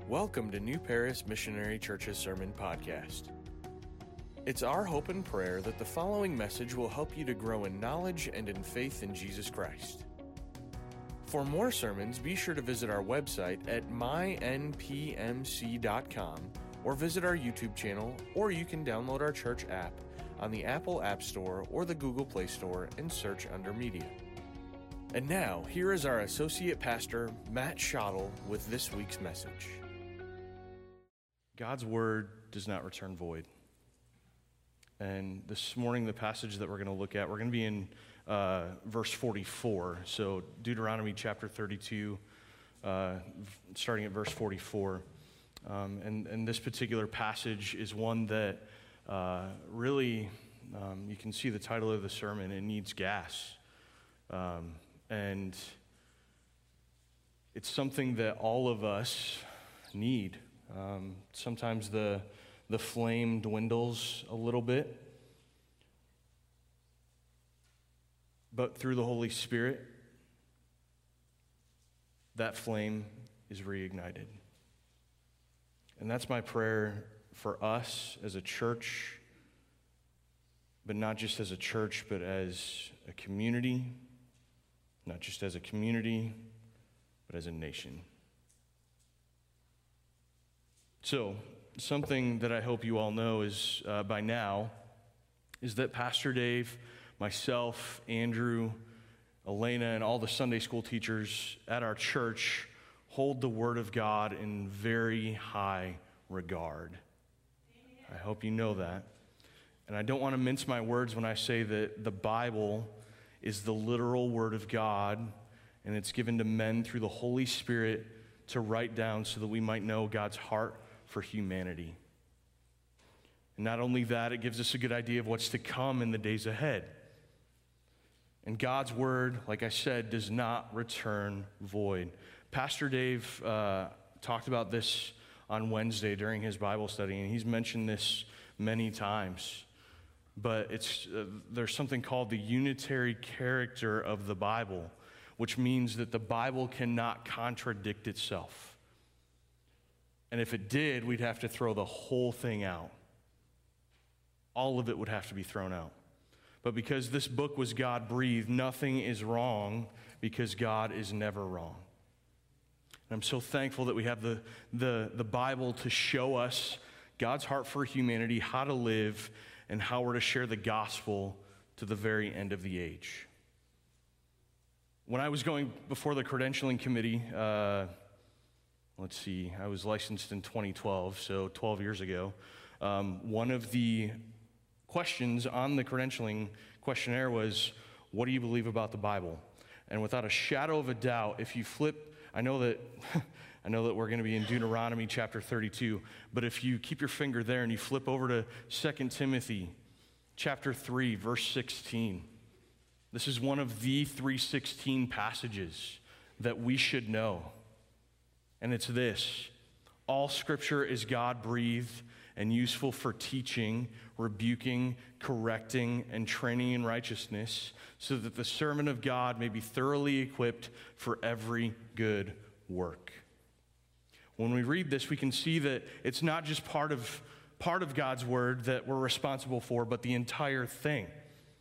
Welcome to New Paris Missionary Church's Sermon Podcast. It's our hope and prayer that the following message will help you to grow in knowledge and in faith in Jesus Christ. For more sermons, be sure to visit our website at mynpmc.com or visit our YouTube channel, or you can download our church app on the Apple App Store or the Google Play Store and search under Media. And now, here is our Associate Pastor, Matt Schottel, with this week's message. God's word does not return void. And this morning, the passage that we're going to look at, we're going to be in verse 44. So Deuteronomy chapter 32, starting at verse 44. And this particular passage is one that really, you can see the title of the sermon, it needs gas. And it's something that all of us need. Sometimes the flame dwindles a little bit, but through the Holy Spirit, that flame is reignited. And that's my prayer for us as a church, but not just as a church, but as a community, not just as a community, but as a nation. So, something that I hope you all know is by now is that Pastor Dave, myself, Andrew, Elena, and all the Sunday school teachers at our church hold the Word of God in very high regard. I hope you know that. And I don't want to mince my words when I say that the Bible is the literal Word of God, and it's given to men through the Holy Spirit to write down so that we might know God's heart for humanity. And not only that, it gives us a good idea of what's to come in the days ahead. And God's word, like I said, does not return void. Pastor Dave talked about this on Wednesday during his Bible study, and he's mentioned this many times. But there's something called the unitary character of the Bible, which means that the Bible cannot contradict itself. And if it did, we'd have to throw the whole thing out. All of it would have to be thrown out. But because this book was God-breathed, nothing is wrong because God is never wrong. And I'm so thankful that we have the Bible to show us God's heart for humanity, how to live, and how we're to share the gospel to the very end of the age. When I was going before the credentialing committee, I was licensed in 2012, so 12 years ago. One of the questions on the credentialing questionnaire was, what do you believe about the Bible? And without a shadow of a doubt, if you flip, I know that we're going to be in Deuteronomy chapter 32, but if you keep your finger there and you flip over to 2 Timothy chapter 3, verse 16, this is one of the 3:16 passages that we should know. And it's this: all scripture is God-breathed and useful for teaching, rebuking, correcting, and training in righteousness, so that the servant of God may be thoroughly equipped for every good work. When we read this, we can see that it's not just part of God's word that we're responsible for, but the entire thing.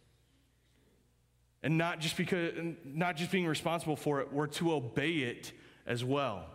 And not just being responsible for it, we're to obey it as well.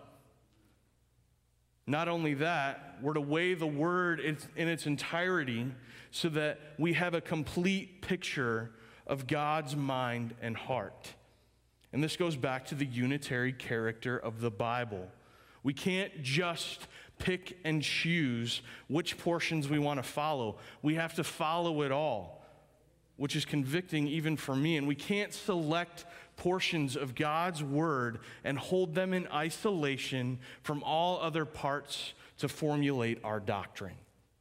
Not only that, we're to weigh the word in its entirety so that we have a complete picture of God's mind and heart. And this goes back to the unitary character of the Bible. We can't just pick and choose which portions we want to follow. We have to follow it all, which is convicting even for me. And we can't select portions of God's word and hold them in isolation from all other parts to formulate our doctrine.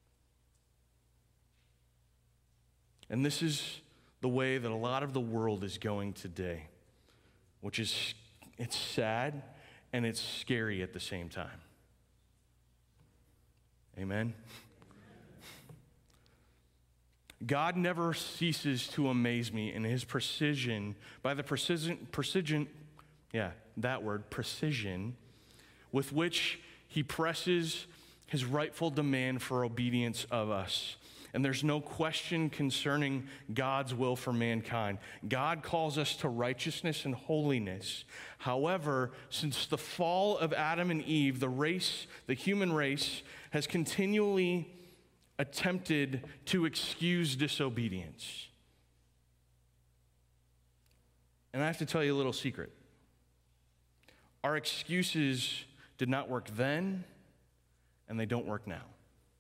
And this is the way that a lot of the world is going today, which is, it's sad and it's scary at the same time. Amen? God never ceases to amaze me in his precision, by the precision with which He presses his rightful demand for obedience of us. And there's no question concerning God's will for mankind. God calls us to righteousness and holiness. However, since the fall of Adam and Eve, the human race, has continually attempted to excuse disobedience. And I have to tell you a little secret. Our excuses did not work then, and they don't work now.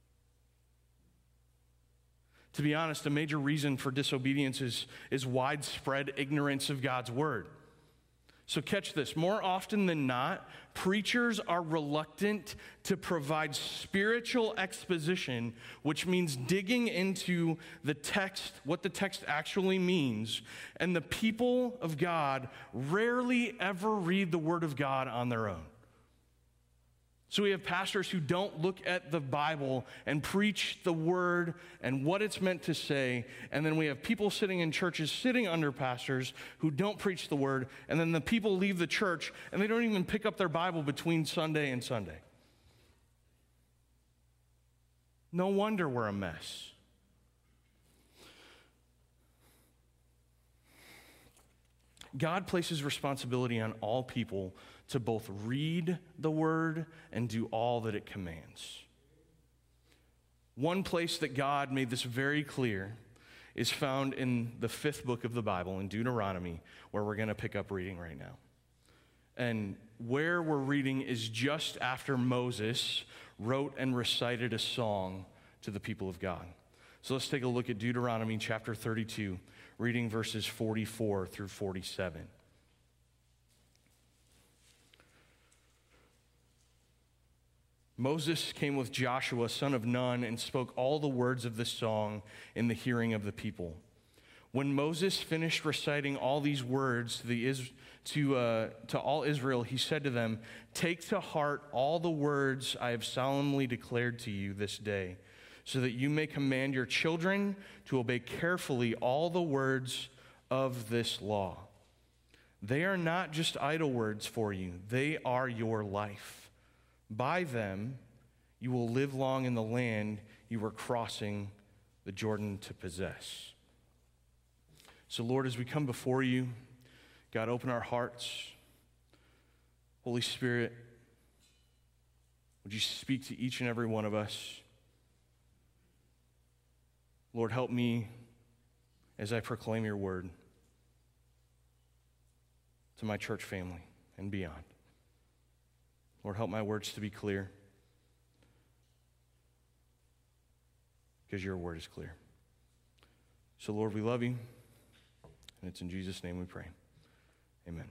To be honest, a major reason for disobedience is widespread ignorance of God's word. So catch this. More often than not, preachers are reluctant to provide spiritual exposition, which means digging into the text, what the text actually means. And the people of God rarely ever read the word of God on their own. So we have pastors who don't look at the Bible and preach the word and what it's meant to say. And then we have people sitting in churches, sitting under pastors who don't preach the word. And then the people leave the church and they don't even pick up their Bible between Sunday and Sunday. No wonder we're a mess. God places responsibility on all people to both read the word and do all that it commands. One place that God made this very clear is found in the 5th book of the Bible, in Deuteronomy, where we're going to pick up reading right now. And where we're reading is just after Moses wrote and recited a song to the people of God. So let's take a look at Deuteronomy chapter 32, reading verses 44 through 47. Moses came with Joshua, son of Nun, and spoke all the words of this song in the hearing of the people. When Moses finished reciting all these words to all Israel, he said to them, "Take to heart all the words I have solemnly declared to you this day, so that you may command your children to obey carefully all the words of this law. They are not just idle words for you, they are your life. By them, you will live long in the land you are crossing the Jordan to possess." So, Lord, as we come before you, God, open our hearts. Holy Spirit, would you speak to each and every one of us? Lord, help me as I proclaim your word to my church family and beyond. Lord, help my words to be clear, because your word is clear. So, Lord, we love you, and it's in Jesus' name we pray. Amen.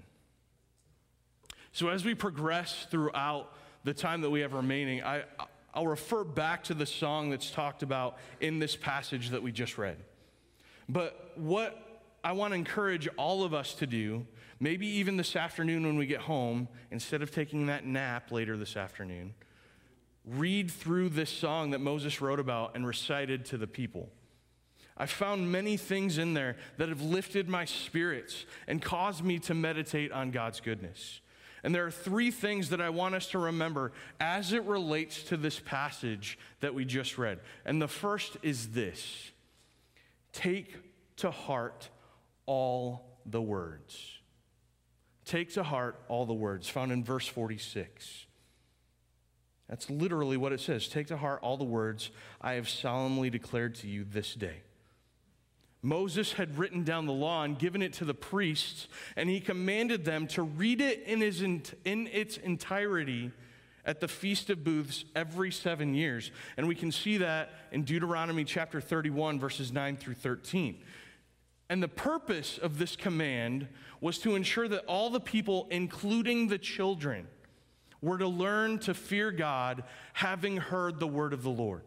So as we progress throughout the time that we have remaining, I'll refer back to the song that's talked about in this passage that we just read. But what I want to encourage all of us to do, maybe even this afternoon when we get home, instead of taking that nap later this afternoon, read through this song that Moses wrote about and recited to the people. I found many things in there that have lifted my spirits and caused me to meditate on God's goodness. And there are 3 things that I want us to remember as it relates to this passage that we just read. And the first is this: take to heart all the words. Take to heart all the words, found in verse 46. That's literally what it says. Take to heart all the words I have solemnly declared to you this day. Moses had written down the law and given it to the priests, and he commanded them to read it in its entirety at the Feast of Booths every 7 years. And we can see that in Deuteronomy chapter 31, verses 9 through 13. And the purpose of this command was to ensure that all the people, including the children, were to learn to fear God, having heard the word of the Lord.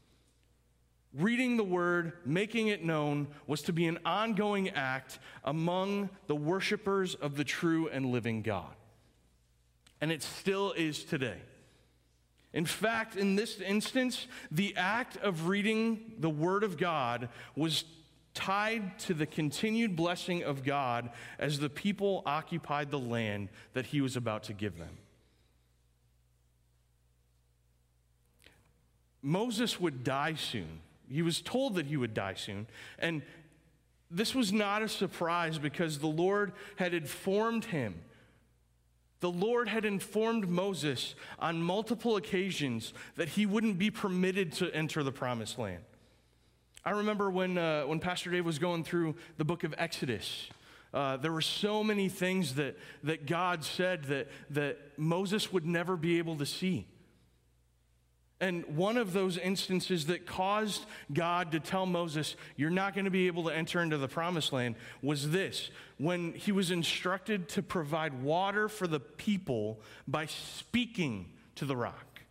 Reading the word, making it known, was to be an ongoing act among the worshipers of the true and living God. And it still is today. In fact, in this instance, the act of reading the word of God was tied to the continued blessing of God as the people occupied the land that he was about to give them. Moses would die soon. He was told that he would die soon. And this was not a surprise because the Lord had informed him. The Lord had informed Moses on multiple occasions that he wouldn't be permitted to enter the promised land. I remember when Pastor Dave was going through the book of Exodus, there were so many things that God said that Moses would never be able to see. And one of those instances that caused God to tell Moses, you're not going to be able to enter into the promised land, was this: when he was instructed to provide water for the people by speaking to the rock.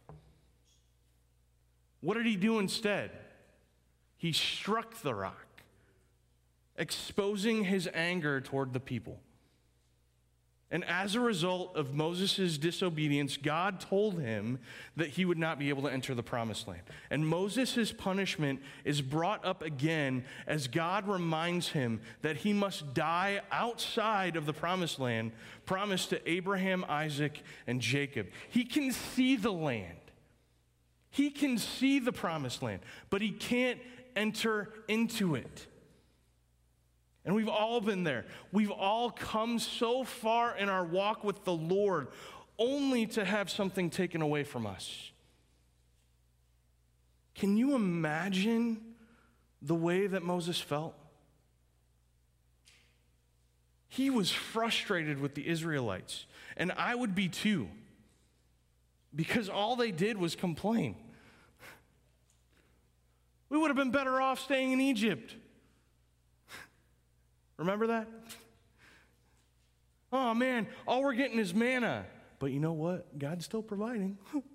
What did he do instead? He struck the rock, exposing his anger toward the people. And as a result of Moses' disobedience, God told him that he would not be able to enter the promised land. And Moses' punishment is brought up again as God reminds him that he must die outside of the promised land promised to Abraham, Isaac, and Jacob. He can see the land. He can see the promised land, but he can't enter into it. And we've all been there. We've all come so far in our walk with the Lord only to have something taken away from us. Can you imagine the way that Moses felt? He was frustrated with the Israelites, and I would be too, because all they did was complain. We would have been better off staying in Egypt. Remember that? Oh man, all we're getting is manna. But you know what? God's still providing.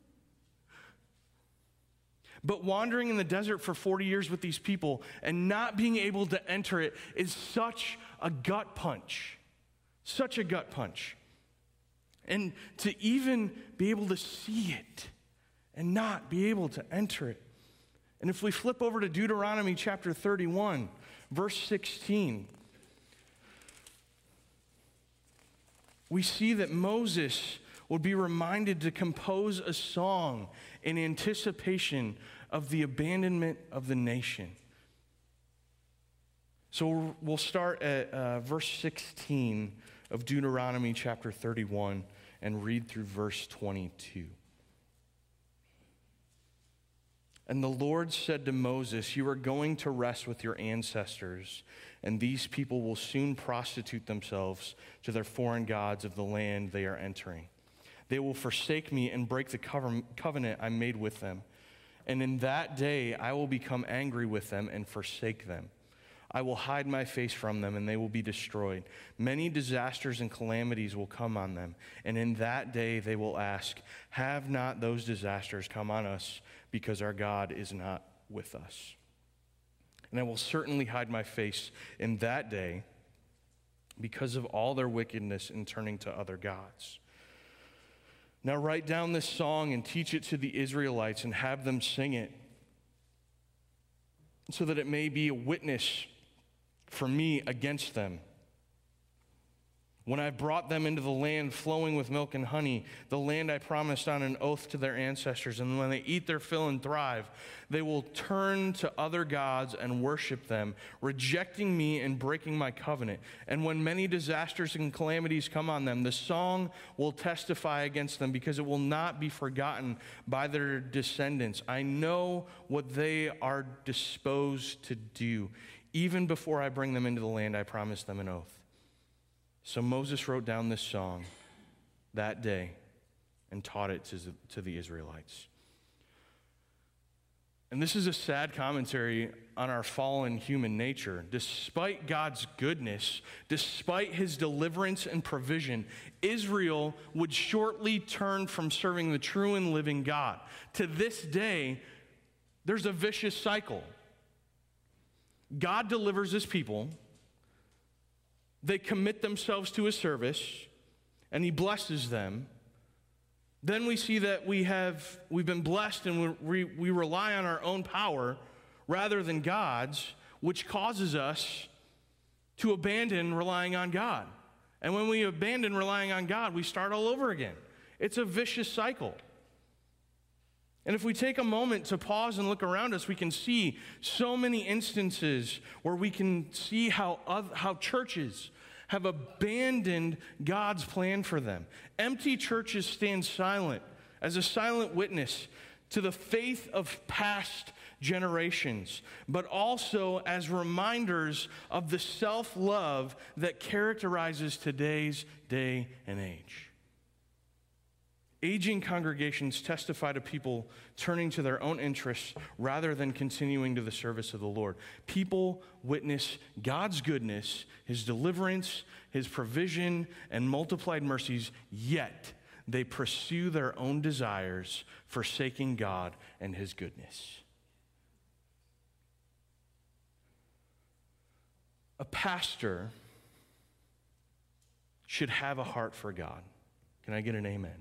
But wandering in the desert for 40 years with these people and not being able to enter it is such a gut punch. Such a gut punch. And to even be able to see it and not be able to enter it. And if we flip over to Deuteronomy chapter 31, verse 16, we see that Moses would be reminded to compose a song in anticipation of the abandonment of the nation. So we'll start at verse 16 of Deuteronomy chapter 31 and read through verse 22. And the Lord said to Moses, you are going to rest with your ancestors, and these people will soon prostitute themselves to their foreign gods of the land they are entering. They will forsake me and break the covenant I made with them. And in that day I will become angry with them and forsake them. I will hide my face from them, and they will be destroyed. Many disasters and calamities will come on them. And in that day they will ask, have not those disasters come on us because our God is not with us? And I will certainly hide my face in that day because of all their wickedness in turning to other gods. Now write down this song and teach it to the Israelites and have them sing it so that it may be a witness for me against them. When I brought them into the land flowing with milk and honey, the land I promised on an oath to their ancestors, and when they eat their fill and thrive, they will turn to other gods and worship them, rejecting me and breaking my covenant. And when many disasters and calamities come on them, the song will testify against them because it will not be forgotten by their descendants. I know what they are disposed to do, even before I bring them into the land I promised them an oath. So Moses wrote down this song that day and taught it to the Israelites. And this is a sad commentary on our fallen human nature. Despite God's goodness, despite his deliverance and provision, Israel would shortly turn from serving the true and living God. To this day, there's a vicious cycle. God delivers his people. They commit themselves to his service, and he blesses them. Then we see that we've been blessed, and we rely on our own power rather than God's, which causes us to abandon relying on God. And when we abandon relying on God, we start all over again. It's a vicious cycle. And if we take a moment to pause and look around us, we can see so many instances where we can see how churches have abandoned God's plan for them. Empty churches stand silent as a silent witness to the faith of past generations, but also as reminders of the self-love that characterizes today's day and age. Aging congregations testify to people turning to their own interests rather than continuing to the service of the Lord. People witness God's goodness, His deliverance, His provision, and multiplied mercies, yet they pursue their own desires, forsaking God and His goodness. A pastor should have a heart for God. Can I get an amen?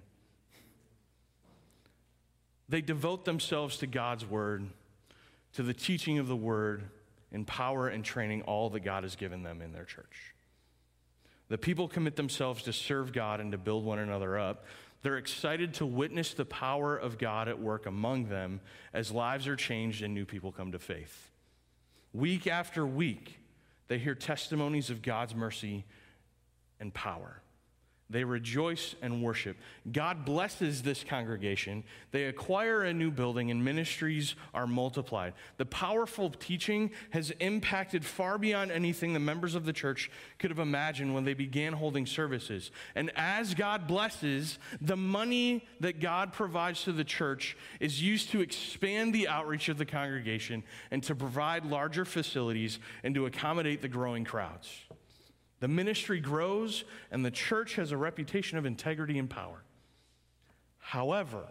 They devote themselves to God's word, to the teaching of the word, in power and training all that God has given them in their church. The people commit themselves to serve God and to build one another up. They're excited to witness the power of God at work among them as lives are changed and new people come to faith. Week after week, they hear testimonies of God's mercy and power. They rejoice and worship. God blesses this congregation. They acquire a new building and ministries are multiplied. The powerful teaching has impacted far beyond anything the members of the church could have imagined when they began holding services. And as God blesses, the money that God provides to the church is used to expand the outreach of the congregation and to provide larger facilities and to accommodate the growing crowds. The ministry grows, and the church has a reputation of integrity and power. However,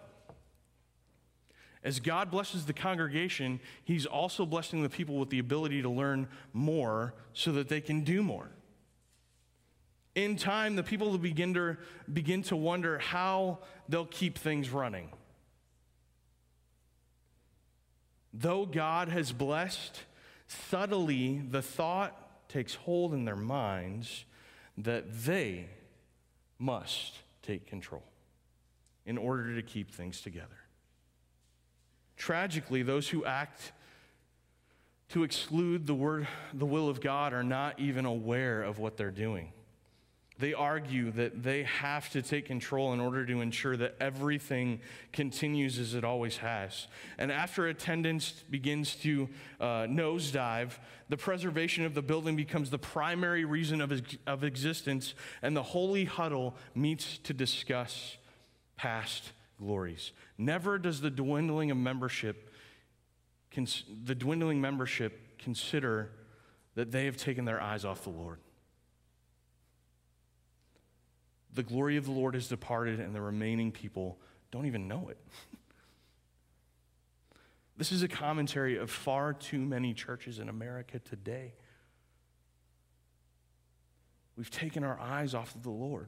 as God blesses the congregation, He's also blessing the people with the ability to learn more so that they can do more. In time, the people will begin to wonder how they'll keep things running. Though God has blessed, subtly the thought takes hold in their minds that they must take control in order to keep things together. Tragically, those who act to exclude the will of God are not even aware of what they're doing. They argue that they have to take control in order to ensure that everything continues as it always has. And after attendance begins to nosedive, the preservation of the building becomes the primary reason of existence, and the holy huddle meets to discuss past glories. Never does the dwindling membership consider that they have taken their eyes off the Lord. The glory of the Lord has departed, and the remaining people don't even know it. This is a commentary of far too many churches in America today. We've taken our eyes off of the Lord.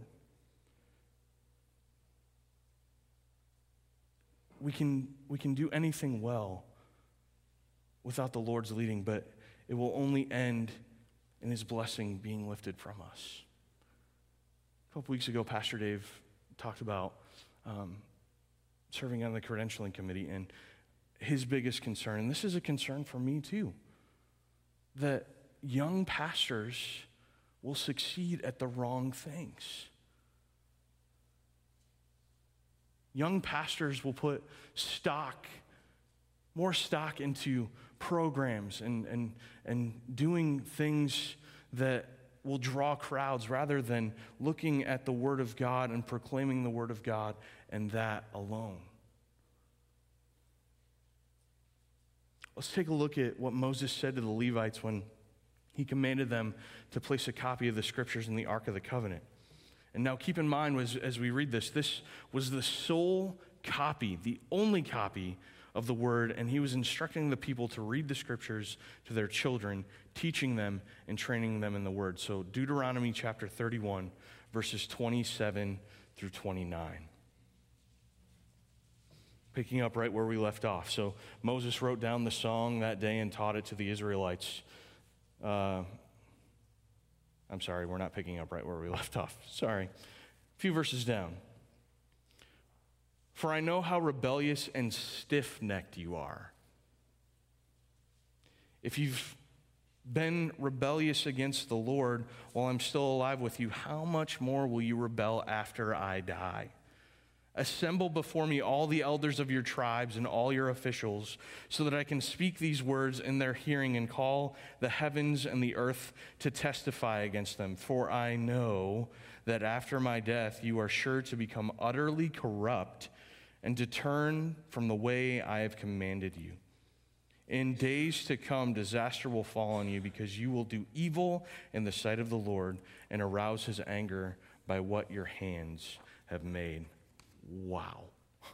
We can do anything well without the Lord's leading, but it will only end in His blessing being lifted from us. A couple weeks ago, Pastor Dave talked about serving on the credentialing committee, and his biggest concern, and this is a concern for me too, that young pastors will succeed at the wrong things. Young pastors will put more stock into programs and doing things that will draw crowds rather than looking at the Word of God and proclaiming the Word of God and that alone. Let's take a look at what Moses said to the Levites when he commanded them to place a copy of the Scriptures in the Ark of the Covenant. And now keep in mind, as we read this was the sole copy, the only copy of the Word, and he was instructing the people to read the Scriptures to their children, teaching them and training them in the Word. So Deuteronomy chapter 31, verses 27 through 29. Picking up right where we left off. So Moses wrote down the song that day and taught it to the Israelites. I'm sorry, we're not picking up right where we left off. Sorry. A few verses down. For I know how rebellious and stiff-necked you are. If you've been rebellious against the Lord while I'm still alive with you, how much more will you rebel after I die? Assemble before me all the elders of your tribes and all your officials, so that I can speak these words in their hearing and call the heavens and the earth to testify against them. For I know that after my death you are sure to become utterly corrupt and to turn from the way I have commanded you. In days to come, disaster will fall on you because you will do evil in the sight of the Lord and arouse his anger by what your hands have made. Wow.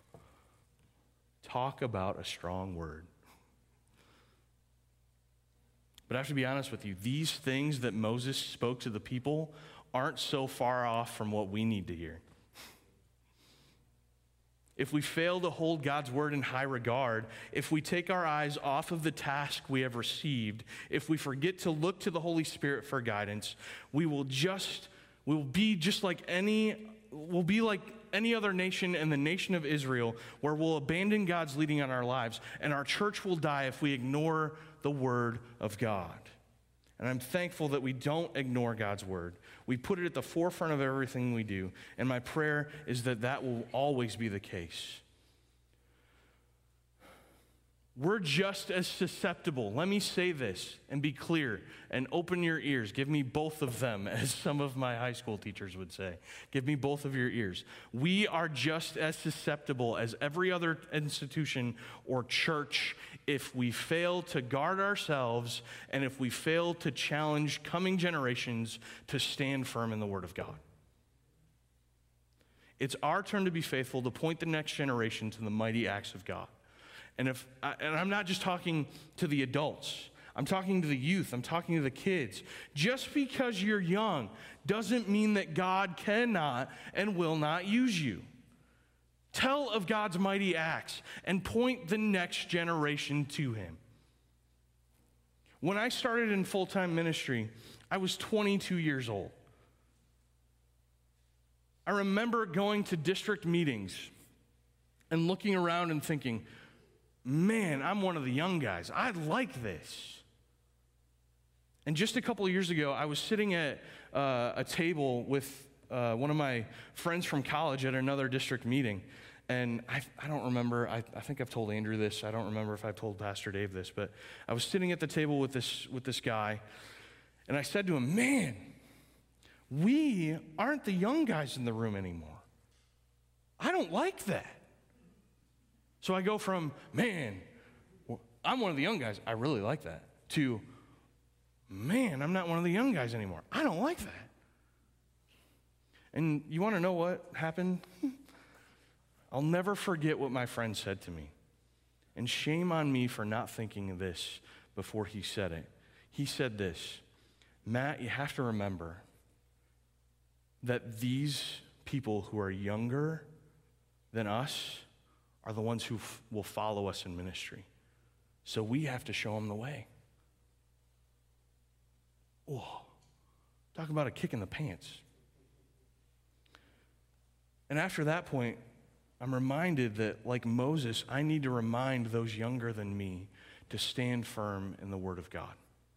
Talk about a strong word. But I have to be honest with you, these things that Moses spoke to the people aren't so far off from what we need to hear. If we fail to hold God's word in high regard, if we take our eyes off of the task we have received, if we forget to look to the Holy Spirit for guidance, we'll be like any other nation and the nation of Israel, where we'll abandon God's leading on our lives, and our church will die if we ignore the word of God. And I'm thankful that we don't ignore God's word. We put it at the forefront of everything we do. And my prayer is that that will always be the case. We're just as susceptible. Let me say this and be clear and open your ears. Give me both of them, as some of my high school teachers would say. Give me both of your ears. We are just as susceptible as every other institution or church if we fail to guard ourselves and if we fail to challenge coming generations to stand firm in the Word of God. It's our turn to be faithful, to point the next generation to the mighty acts of God. And I'm not just talking to the adults. I'm talking to the youth. I'm talking to the kids. Just because you're young doesn't mean that God cannot and will not use you. Tell of God's mighty acts and point the next generation to him. When I started in full-time ministry, I was 22 years old. I remember going to district meetings and looking around and thinking, man, I'm one of the young guys. I like this. And just a couple of years ago, I was sitting at a table with one of my friends from college at another district meeting. And I don't remember, I think I've told Andrew this. I don't remember if I've told Pastor Dave this. But I was sitting at the table with this guy. And I said to him, man, we aren't the young guys in the room anymore. I don't like that. So I go from, man, I'm one of the young guys, I really like that, to, man, I'm not one of the young guys anymore. I don't like that. And you want to know what happened? I'll never forget what my friend said to me. And shame on me for not thinking of this before he said it. He said this, Matt, you have to remember that these people who are younger than us are the ones who will follow us in ministry. So we have to show them the way. Oh, talk about a kick in the pants. And after that point, I'm reminded that, like Moses, I need to remind those younger than me to stand firm in the Word of God.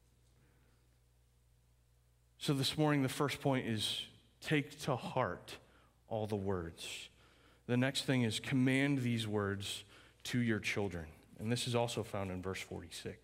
So this morning, the first point is take to heart all the words. The next thing is command these words to your children. And this is also found in verse 46.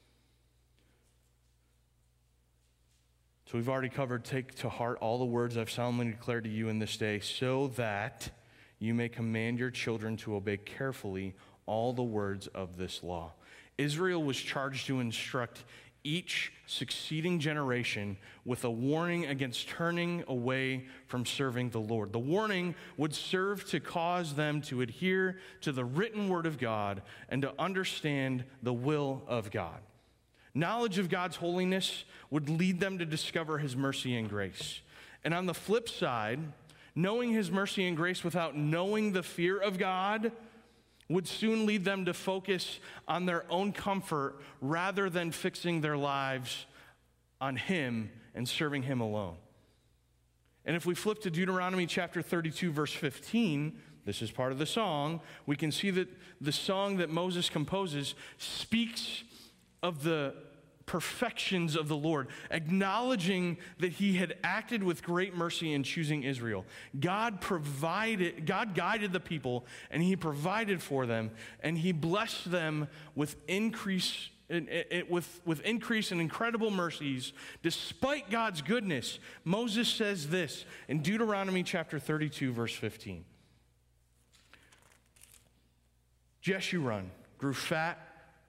So we've already covered take to heart all the words I've solemnly declared to you in this day, so that you may command your children to obey carefully all the words of this law. Israel was charged to instruct each succeeding generation with a warning against turning away from serving the Lord. The warning would serve to cause them to adhere to the written word of God and to understand the will of God. Knowledge of God's holiness would lead them to discover his mercy and grace. And on the flip side, knowing his mercy and grace without knowing the fear of God would soon lead them to focus on their own comfort rather than fixing their lives on him and serving him alone. And if we flip to Deuteronomy chapter 32, verse 15, this is part of the song, we can see that the song that Moses composes speaks of the perfections of the Lord, acknowledging that he had acted with great mercy in choosing Israel. God guided the people, and he provided for them, and he blessed them with increase and incredible mercies. Despite God's goodness, Moses says this in Deuteronomy chapter 32, verse 15. Jeshurun grew fat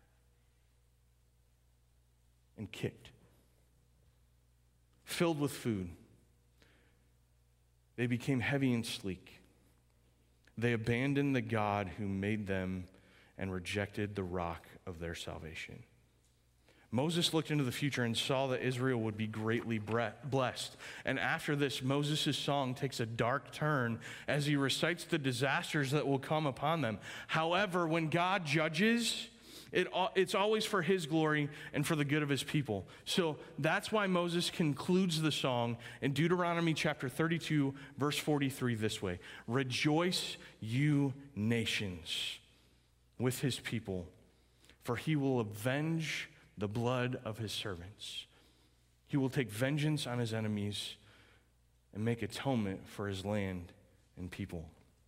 and kicked, filled with food. They became heavy and sleek. They abandoned the God who made them and rejected the rock of their salvation. Moses looked into the future and saw that Israel would be greatly blessed. And after this, Moses' song takes a dark turn as he recites the disasters that will come upon them. However, when God judges, it's always for his glory and for the good of his people. So that's why Moses concludes the song in Deuteronomy chapter 32, verse 43 this way: "Rejoice, you nations, with his people, for he will avenge the blood of his servants. He will take vengeance on his enemies and make atonement for his land and people."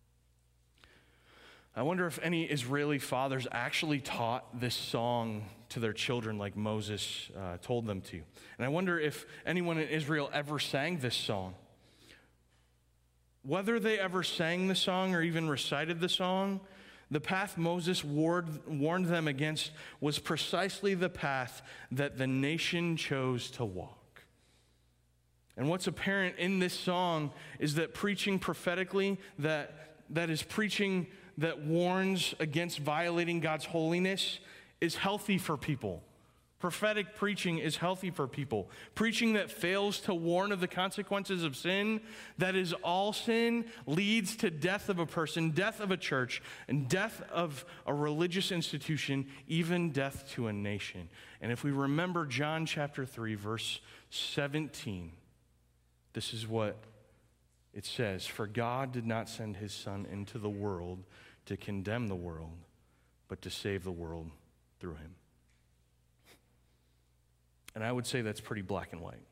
I wonder if any Israeli fathers actually taught this song to their children like Moses told them to. And I wonder if anyone in Israel ever sang this song. Whether they ever sang the song or even recited the song, the path Moses warned them against was precisely the path that the nation chose to walk. And what's apparent in this song is that preaching prophetically, that is preaching that warns against violating God's holiness, is healthy for people. Prophetic preaching is healthy for people. Preaching that fails to warn of the consequences of sin, that is all sin, leads to death of a person, death of a church, and death of a religious institution, even death to a nation. And if we remember John chapter 3, verse 17, this is what it says: "For God did not send his Son into the world to condemn the world, but to save the world through him." And I would say that's pretty black and white.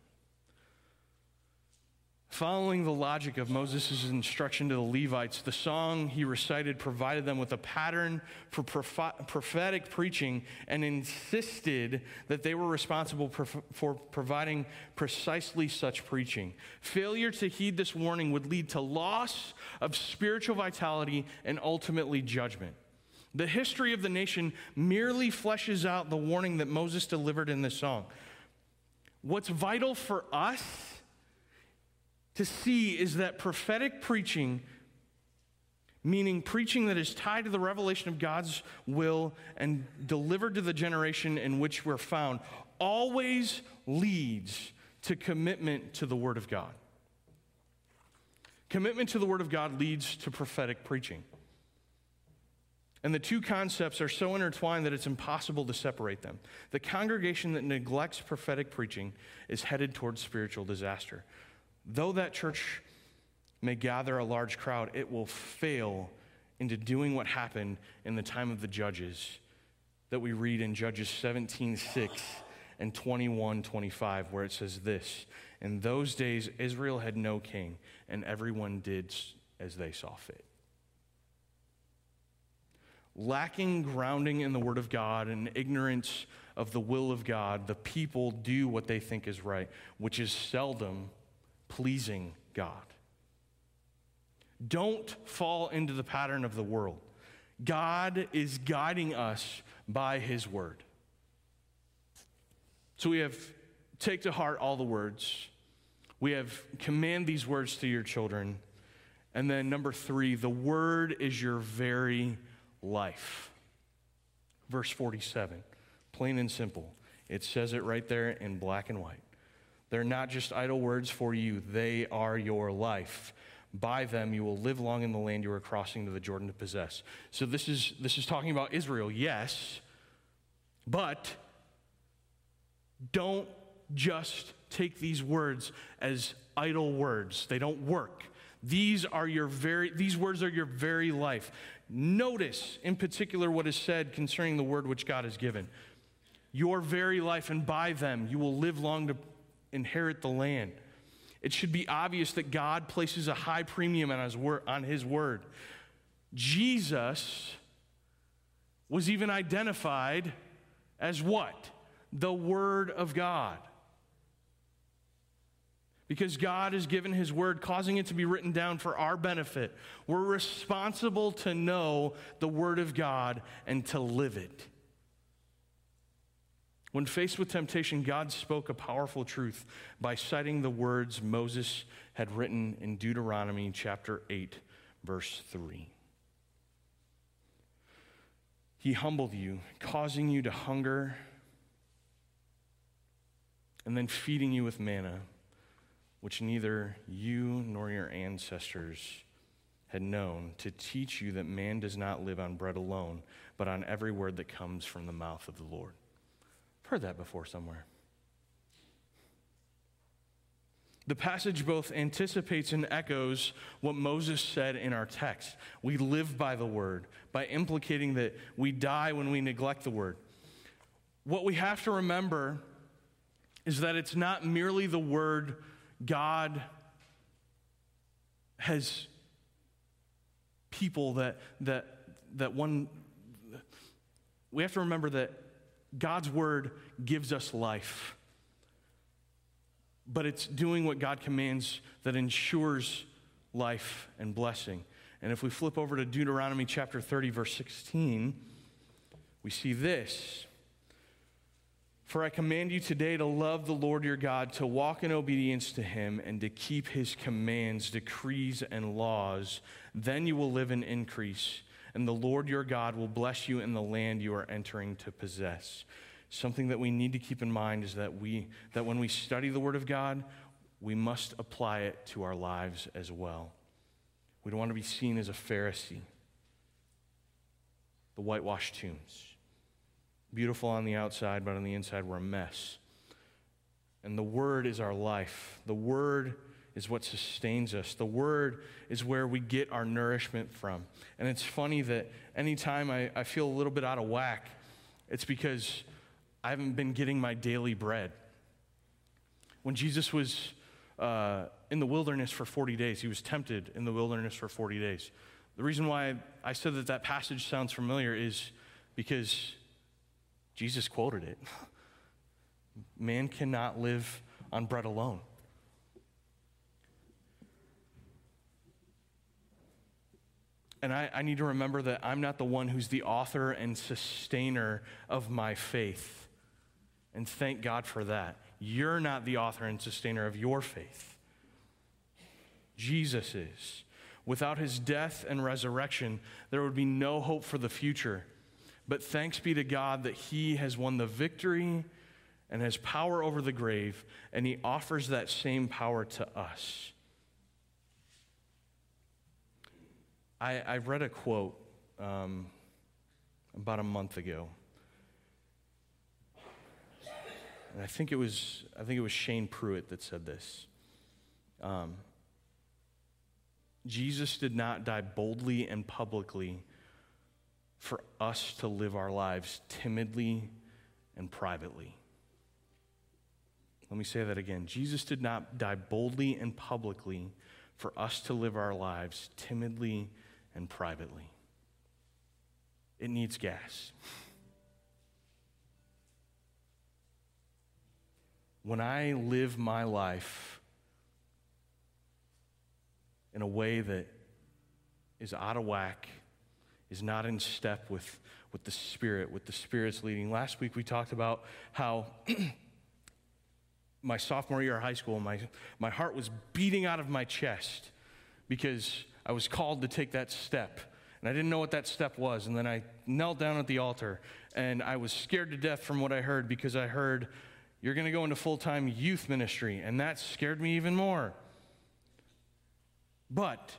Following the logic of Moses' instruction to the Levites, the song he recited provided them with a pattern for prophetic preaching and insisted that they were responsible for providing precisely such preaching. Failure to heed this warning would lead to loss of spiritual vitality and ultimately judgment. The history of the nation merely fleshes out the warning that Moses delivered in this song. What's vital for us to see is that prophetic preaching, meaning preaching that is tied to the revelation of God's will and delivered to the generation in which we're found, always leads to commitment to the Word of God. Commitment to the Word of God leads to prophetic preaching. And the two concepts are so intertwined that it's impossible to separate them. The congregation that neglects prophetic preaching is headed towards spiritual disaster. Though that church may gather a large crowd, it will fail into doing what happened in the time of the judges that we read in Judges 17:6 and 21:25, where it says this: "In those days Israel had no king, and everyone did as they saw fit." Lacking grounding in the Word of God and ignorance of the will of God, the people do what they think is right, which is seldom pleasing God. Don't fall into the pattern of the world. God is guiding us by his word. So we have take to heart all the words. We have command these words to your children. And then number 3, the word is your very life. Verse 47, plain and simple. It says it right there in black and white. They're not just idle words for you. They are your life. By them you will live long in the land you are crossing to the Jordan to possess. So this is talking about Israel, yes, but don't just take these words as idle words. They don't work. These words are your very life. Notice in particular what is said concerning the word which God has given. Your very life, and by them you will live long to inherit the land. It should be obvious that God places a high premium on his word. Jesus was even identified as what? The Word of God. Because God has given his word, causing it to be written down for our benefit. We're responsible to know the word of God and to live it. When faced with temptation, God spoke a powerful truth by citing the words Moses had written in Deuteronomy chapter 8, verse 3. He humbled you, causing you to hunger, and then feeding you with manna, which neither you nor your ancestors had known, to teach you that man does not live on bread alone, but on every word that comes from the mouth of the Lord. I've heard that before somewhere. The passage both anticipates and echoes what Moses said in our text. We live by the word, by implicating that we die when we neglect the word. What we have to remember is that it's not merely the word God has people that one. We have to remember that God's word gives us life. But it's doing what God commands that ensures life and blessing. And if we flip over to Deuteronomy chapter 30, verse 16, we see this. For I command you today to love the Lord your God, to walk in obedience to him, and to keep his commands, decrees, and laws. Then you will live and increase, and the Lord your God will bless you in the land you are entering to possess. Something that we need to keep in mind is that when we study the Word of God, we must apply it to our lives as well. We don't want to be seen as a Pharisee. The whitewashed tombs. Beautiful on the outside, but on the inside we're a mess. And the Word is our life. The Word is what sustains us. The Word is where we get our nourishment from. And it's funny that anytime I feel a little bit out of whack, it's because I haven't been getting my daily bread. When Jesus was in the wilderness for 40 days, he was tempted in the wilderness for 40 days. The reason why I said that passage sounds familiar is because Jesus quoted it. Man cannot live on bread alone. And I need to remember that I'm not the one who's the author and sustainer of my faith. And thank God for that. You're not the author and sustainer of your faith. Jesus is. Without his death and resurrection, there would be no hope for the future. But thanks be to God that he has won the victory and has power over the grave, and he offers that same power to us. I read a quote about a month ago. And I think it was Shane Pruitt that said this. Jesus did not die boldly and publicly for us to live our lives timidly and privately. Let me say that again. Jesus did not die boldly and publicly for us to live our lives timidly and privately. It needs gas. When I live my life in a way that is out of whack, is not in step with the Spirit's leading. Last week we talked about how my sophomore year of high school, my heart was beating out of my chest because I was called to take that step. And I didn't know what that step was. And then I knelt down at the altar, and I was scared to death from what I heard, because I heard, you're going to go into full-time youth ministry. And that scared me even more. But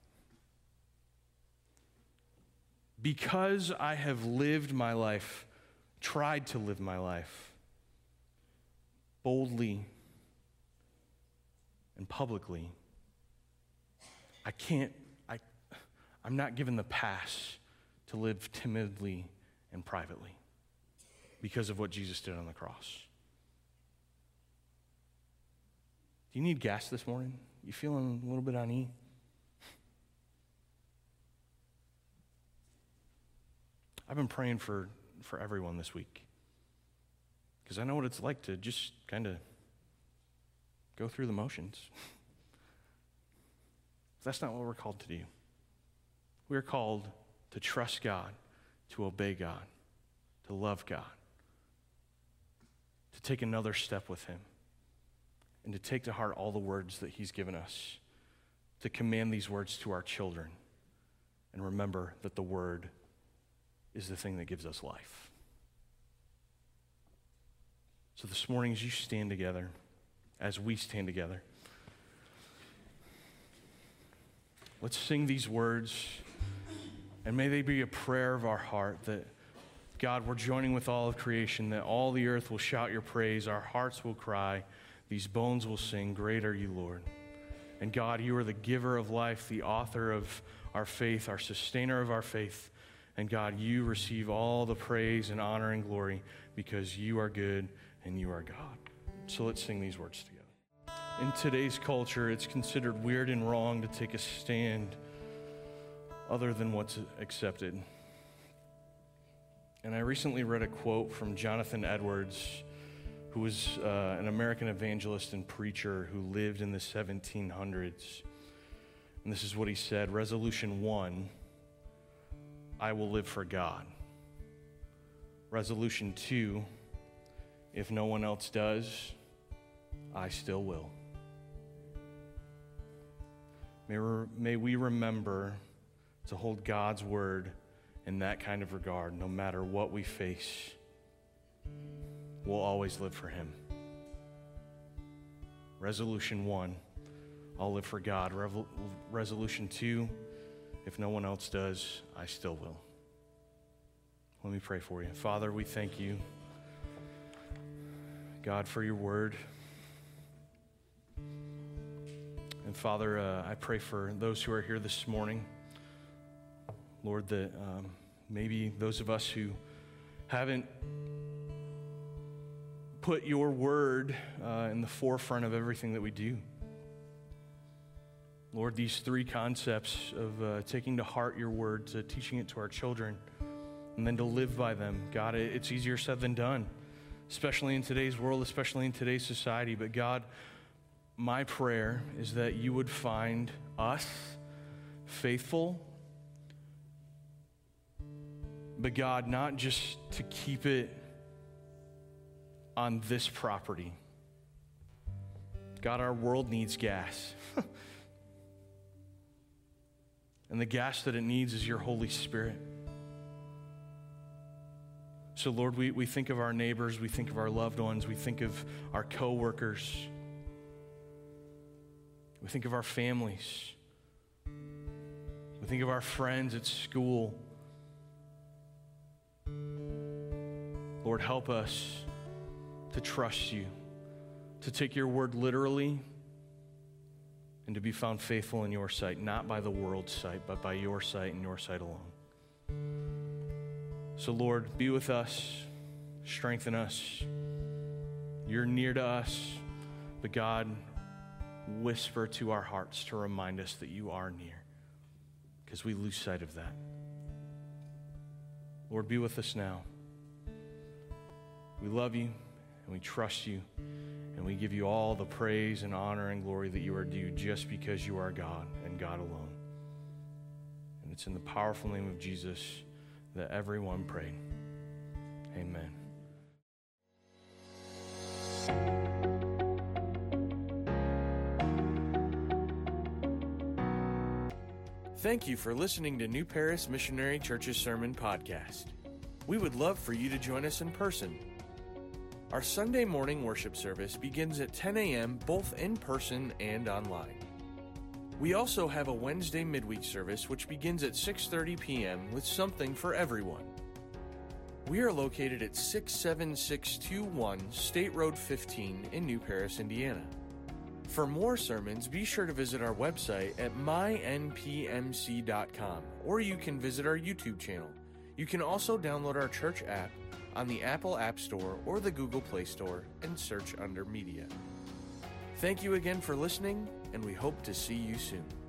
because I have lived my life, tried to live my life boldly and publicly, I'm not given the pass to live timidly and privately because of what Jesus did on the cross. Do you need gas this morning? You feeling a little bit on E? I've been praying for everyone this week because I know what it's like to just kind of go through the motions. That's not what we're called to do. We're called to trust God, to obey God, to love God, to take another step with Him, and to take to heart all the words that He's given us, to command these words to our children, and remember that the Word is the thing that gives us life. So this morning, as you stand together, as we stand together, let's sing these words, and may they be a prayer of our heart that, God, we're joining with all of creation, that all the earth will shout your praise, our hearts will cry, these bones will sing, great are you, Lord. And God, you are the giver of life, the author of our faith, our sustainer of our faith. And God, you receive all the praise and honor and glory because you are good and you are God. So let's sing these words together. In today's culture, it's considered weird and wrong to take a stand other than what's accepted. And I recently read a quote from Jonathan Edwards, who was an American evangelist and preacher who lived in the 1700s. And this is what he said: Resolution 1, I will live for God. Resolution 2, if no one else does, I still will. May we remember to hold God's word in that kind of regard. No matter what we face, we'll always live for Him. Resolution 1, I'll live for God. Resolution 2, if no one else does, I still will. Let me pray for you. Father, we thank you, God, for your word. And Father, I pray for those who are here this morning, Lord, that maybe those of us who haven't put your word in the forefront of everything that we do. Lord, these three concepts of taking to heart your word, to teaching it to our children, and then to live by them. God, it's easier said than done, especially in today's world, especially in today's society. But God, my prayer is that you would find us faithful, but God, not just to keep it on this property. God, our world needs gas. And the gas that it needs is your Holy Spirit. So Lord, we think of our neighbors, we think of our loved ones, we think of our co-workers, we think of our families, we think of our friends at school. Lord, help us to trust you, to take your word literally, and to be found faithful in your sight, not by the world's sight, but by your sight and your sight alone. So Lord, be with us, strengthen us. You're near to us, but God, whisper to our hearts to remind us that you are near, because we lose sight of that. Lord, be with us now. We love you and we trust you, and we give you all the praise and honor and glory that you are due just because you are God and God alone. And it's in the powerful name of Jesus that everyone prayed. Amen. Thank you for listening to New Paris Missionary Church's Sermon Podcast. We would love for you to join us in person. Our Sunday morning worship service begins at 10 a.m. both in person and online. We also have a Wednesday midweek service which begins at 6:30 p.m. with something for everyone. We are located at 67621 State Road 15 in New Paris, Indiana. For more sermons, be sure to visit our website at mynpmc.com, or you can visit our YouTube channel. You can also download our church app on the Apple App Store or the Google Play Store and search under Media. Thank you again for listening, and we hope to see you soon.